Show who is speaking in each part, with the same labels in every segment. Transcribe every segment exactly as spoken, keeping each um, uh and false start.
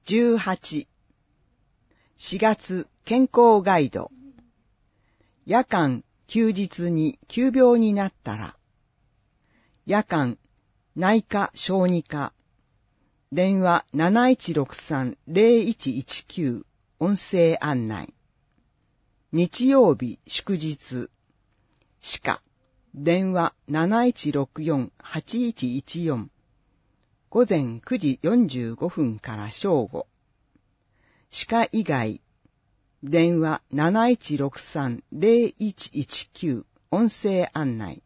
Speaker 1: じゅうはち、しがつ健康ガイド。夜間、休日に急病になったら。夜間、内科小児科。電話 なないちろくさんゼロいちいちきゅう 音声案内。日曜日祝日。歯科。電話 なないちろくよんはちいちいちよん。午前くじよんじゅうごふんから正午。歯科以外。電話 なないちろくさんゼロいちいちきゅう 音声案内。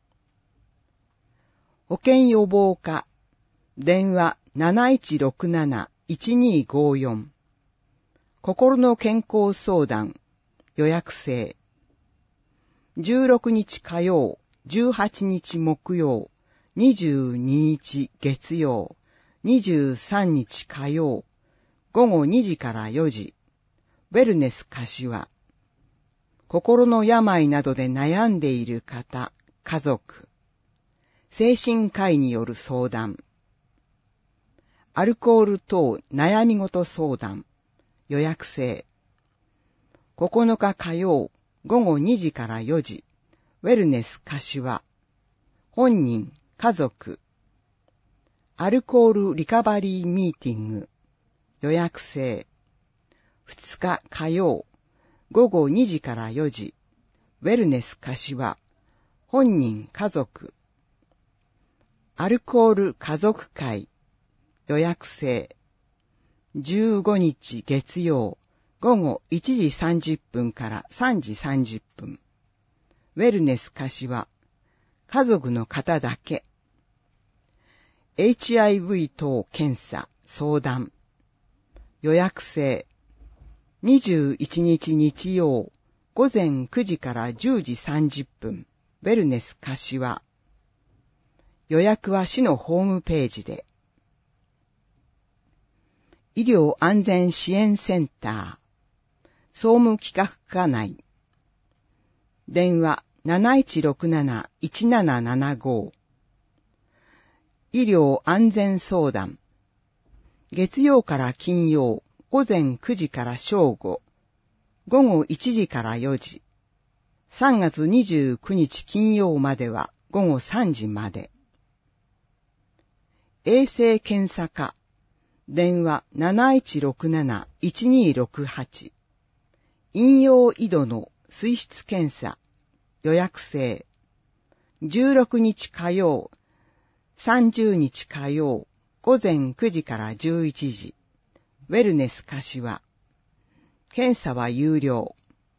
Speaker 1: 保健予防課。電話 なないちろくなないちにごよん。心の健康相談。予約制。じゅうろくにち火曜、じゅうはちにち木曜、にじゅうににち月曜、にじゅうさんにち火曜、午後にじからよじ。ウェルネス柏。心の病などで悩んでいる方、家族。精神科医による相談。アルコール等悩み事相談。予約制。ここのか火曜、午後にじからよじ。ウェルネス柏。本人、家族。アルコールリカバリーミーティング。予約制。ふつか火曜、午後にじからよじ。ウェルネス柏。本人、家族。アルコール家族会。予約制。じゅうごにち月曜、午後いちじさんじゅっぷんからさんじさんじゅっぷん。ウェルネス柏。家族の方だけ。エイチアイブイ 等検査、相談。予約制。にじゅういちにち日曜、午前くじからじゅうじさんじゅっぷん。ウェルネス柏。予約は市のホームページで。医療安全支援センター。総務企画課内。電話 なないちろくなないちななななご。医療安全相談。月曜から金曜、午前くじから正午。午後いちじからよじ。さんがつにじゅうくにち金曜までは午後さんじまで。衛生検査課。電話 なないちろくなないちにろくはち。飲用井戸の水質検査。予約制。じゅうろくにち火曜、さんじゅうにち火曜、午前くじからじゅういちじ。ウェルネス柏。検査は有料。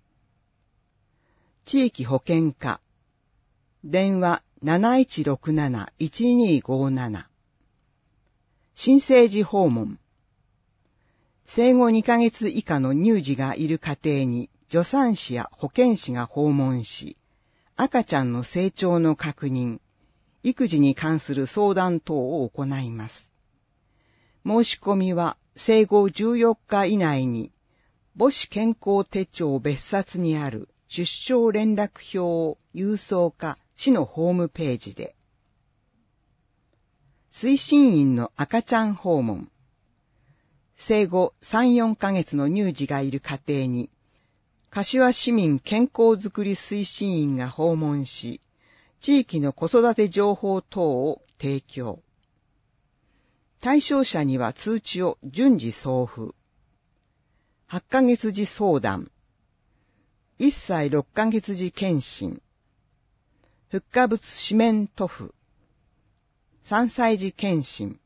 Speaker 1: 地域保健課。電話 なないちろくなないちにごなな。新生児訪問。生後にかげつ以下の乳児がいる家庭に助産師や保健師が訪問し、赤ちゃんの成長の確認、育児に関する相談等を行います。申し込みは生後じゅうよっか以内に、母子健康手帳別冊にある出生連絡票を郵送か市のホームページで。推進員の赤ちゃん訪問。生後さん、よんかげつの乳児がいる家庭に、柏市民健康づくり推進員が訪問し、地域の子育て情報等を提供。対象者には通知を順次送付。はちかげつ児相談。いっさいろっかげつ児検診。復化物紙面塗布。さんさい児検診。